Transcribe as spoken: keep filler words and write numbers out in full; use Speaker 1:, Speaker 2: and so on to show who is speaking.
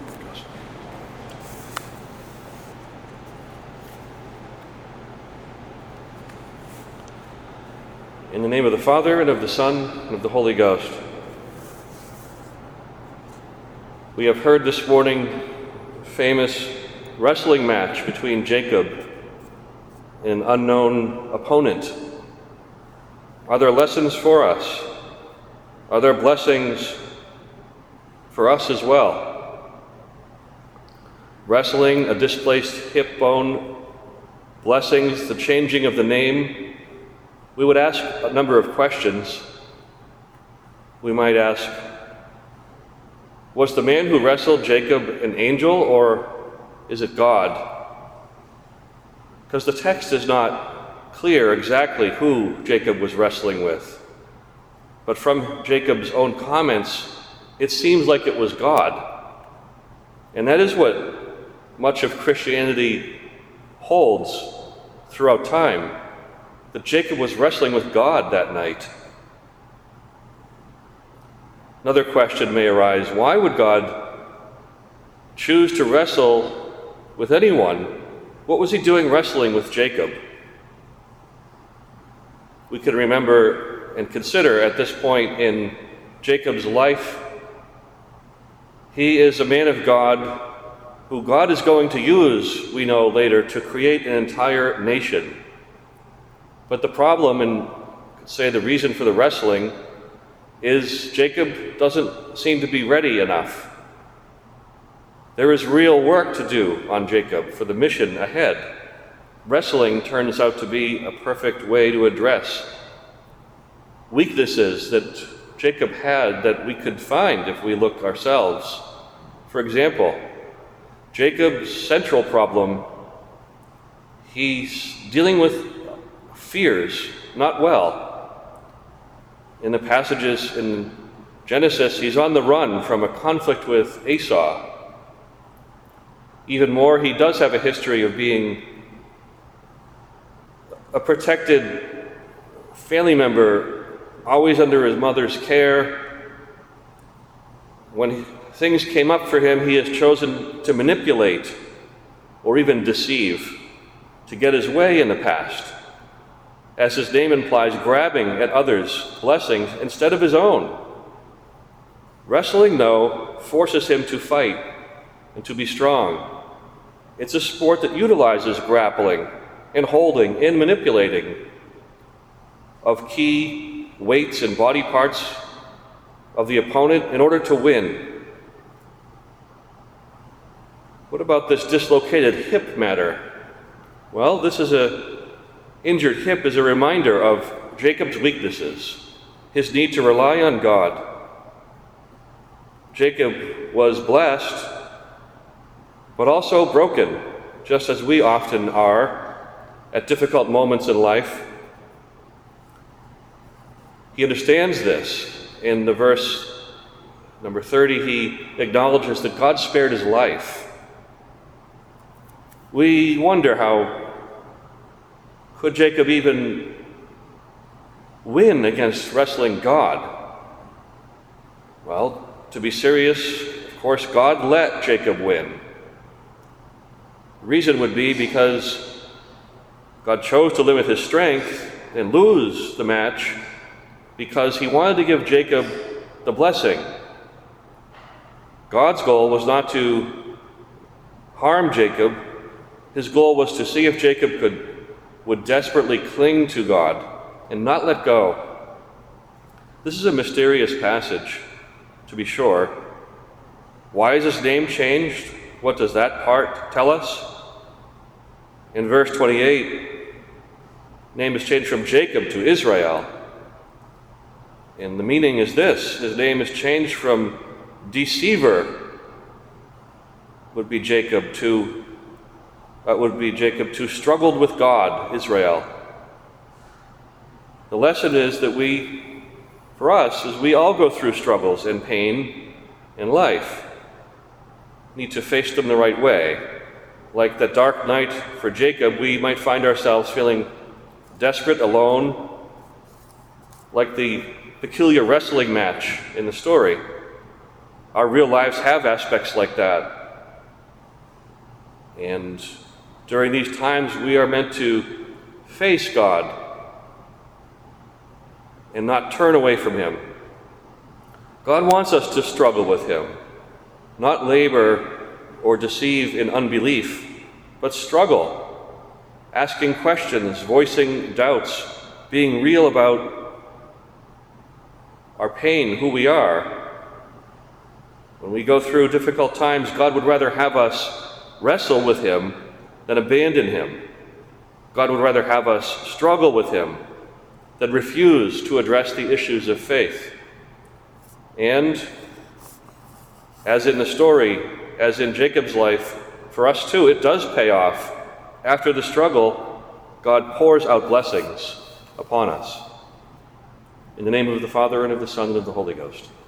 Speaker 1: In the name of the Father, and of the Son, and of the Holy Ghost. We have heard this morning a famous wrestling match between Jacob and an unknown opponent. Are there lessons for us? Are there blessings for us as well? Wrestling, a displaced hip bone, blessings, the changing of the name. We would ask a number of questions. We might ask, was the man who wrestled Jacob an angel, or is it God? Because the text is not clear exactly who Jacob was wrestling with. But from Jacob's own comments, it seems like it was God. And that is what much of Christianity holds throughout time, that Jacob was wrestling with God that night. Another question may arise: why would God choose to wrestle with anyone? What was he doing wrestling with Jacob? We can remember and consider at this point in Jacob's life, he is a man of God who God is going to use, we know later, to create an entire nation. But the problem, and say the reason for the wrestling, is Jacob doesn't seem to be ready enough. There is real work to do on Jacob for the mission ahead. Wrestling turns out to be a perfect way to address weaknesses that Jacob had that we could find if we look ourselves. For example, Jacob's central problem, he's dealing with fears not well. In the passages in Genesis, he's on the run from a conflict with Esau. Even more, he does have a history of being a protected family member, always under his mother's care. When things came up for him, he has chosen to manipulate or even deceive to get his way in the past. As his name implies, grabbing at others' blessings instead of his own. Wrestling, though, forces him to fight and to be strong. It's a sport that utilizes grappling and holding and manipulating of key weights and body parts of the opponent in order to win. What about this dislocated hip matter? Well, this is a injured hip is a reminder of Jacob's weaknesses, his need to rely on God. Jacob was blessed, but also broken, just as we often are at difficult moments in life. He understands this. In the verse number thirty, he acknowledges that God spared his life. We wonder how could Jacob even win against wrestling God? Well, to be serious, of course, God let Jacob win. The reason would be because God chose to limit his strength and lose the match because he wanted to give Jacob the blessing. God's goal was not to harm Jacob. His goal was to see if Jacob could would desperately cling to God and not let go. This is a mysterious passage, to be sure. Why is his name changed? What does that part tell us? In verse twenty-eight, name is changed from Jacob to Israel. And the meaning is this: his name is changed from deceiver, would be Jacob, to That would be Jacob, to struggled with God, Israel. The lesson is that we, for us, as we all go through struggles and pain in life, need to face them the right way. Like that dark night for Jacob, we might find ourselves feeling desperate, alone, like the peculiar wrestling match in the story. Our real lives have aspects like that. And during these times, we are meant to face God and not turn away from him. God wants us to struggle with him, not labor or deceive in unbelief, but struggle, asking questions, voicing doubts, being real about our pain, who we are. When we go through difficult times, God would rather have us wrestle with him than abandon him. God would rather have us struggle with him than refuse to address the issues of faith. And as in the story, as in Jacob's life, for us too, it does pay off. After the struggle, God pours out blessings upon us. In the name of the Father, and of the Son, and of the Holy Ghost.